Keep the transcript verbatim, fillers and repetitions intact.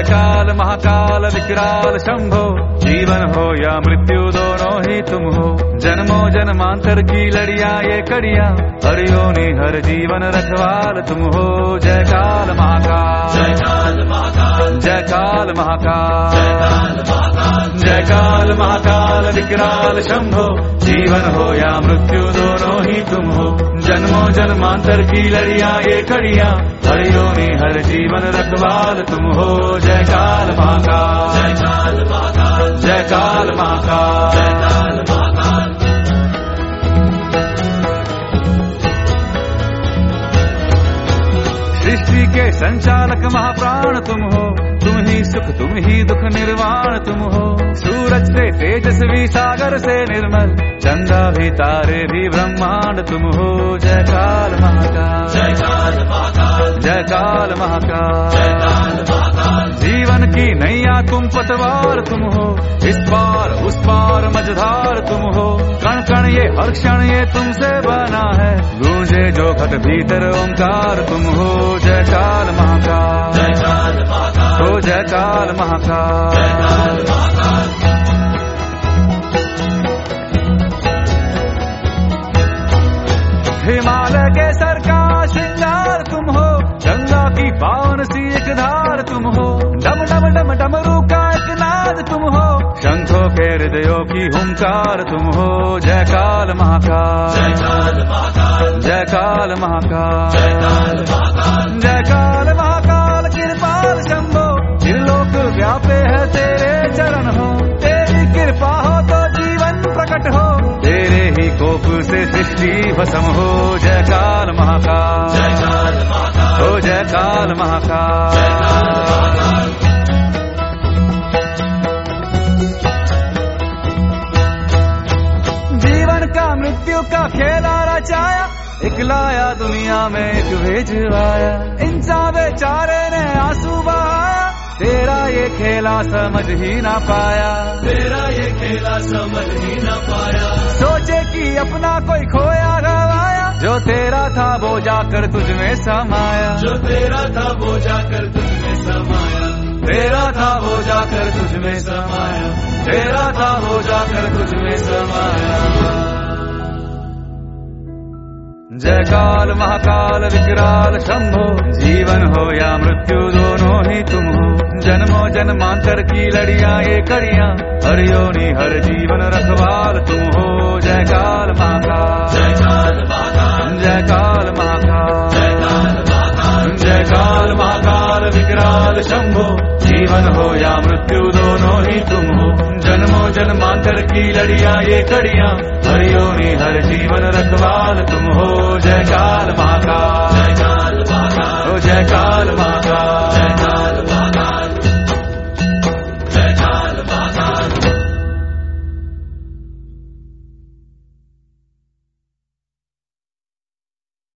काल महाकाल विकराल शंभो, जीवन हो या मृत्यु दोनों ही तुम हो। जन्मों जन्मांतर की लड़ियां ये कड़ियां, हर योनि हर जीवन रखवाल तुम हो। जय काल महाकाल, जय काल महाकाल, जय काल महाकाल, जय काल महाकाल, जय काल महाकाल विकराल शंभो, जीवन हो या मृत्यु दोनों ही तुम हो। जन्मों जन्मांतर की लड़ियां ये कड़ियां, हर योनि हर जीवन रखवाल तुम हो। जय काल महाकाल, जय काल महाकाल, जय काल महाकाल, जय काल महाकाल। सृष्टि के संचालक महाप्राण तुम हो, तुम ही सुख तुम ही दुख निर्वाण तुम हो। सूरज से तेजस्वी सागर से निर्मल, चंदा भी तारे भी ब्रह्मांड तुम हो। जय काल महाकाल, जय काल महाकाल, जय काल महाकाल, जय काल महाकाल। जीवन की नैया तुम पतवार तुम हो, इस पार उस पार मझधार तुम हो। कण कण ये हर क्षण ये तुमसे बना है, गूंजे जो घट भीतर ओंकार तुम हो। जय काल महाकाल, जय काल महाकाल, ओ जय काल महाकाल, जय काल महाकाल। हिमालय के सर का श्रृंगार तुम हो, गंगा की पावन सी एक धार तुम हो। डम डम डम डमरू का एक नाद तुम हो, शंखों के हृदयों की हुंकार तुम हो। जय काल महाकाल, जय काल महाकाल, जय काल महाकाल, जय काल महाकाल। जय काल महाकाल कृपाल शंभो, त्रिलोक व्यापे है तेरे चरण हो। तेरी कृपा हो तो जीवन प्रकट हो, तेरे ही कोप से सृष्टि भस्म हो। जय काल महाकाल, जय काल महाकाल, ओ जय काल महाकाल, जय काल महाकाल। जीवन का मृत्यु का खेला रचाया, एक लाया दुनिया में एक भेजवाया। इंसान बेचारे ने आंसू बहाया, तेरा ये खेला समझ ही ना पाया, तेरा ये खेला समझ ही ना पाया। सोचे कि अपना कोई खोया गवाया, जो तेरा था वो जाकर तुझ में समाया। जो तेरा था वो जाकर तुझ में समाया, तेरा था वो जाकर तुझ में समाया, तेरा था वो जाकर तुझ में समाया। जय काल महाकाल विकराल शंभो, जीवन हो या मृत्यु दोनों ही तुम हो। जन्मों जन्मांतर की लड़ियां ये कड़ियां, हर योनि हर जीवन रखवाल तुम हो। जय काल महाकाल, जय काल महाकाल, जय काल महाकाल, जय काल महाकाल। जय काल महाकाल विकराल शंभो, जीवन हो या मृत्यु दोनों ही तुम हो। जन्मों जन्मांतर की लड़ियां ये कड़ियां, हर योनि हर जीवन रखवाल तुम हो। जय काल महाकाल, जय काल महाकाल, ओ जय काल महाकाल।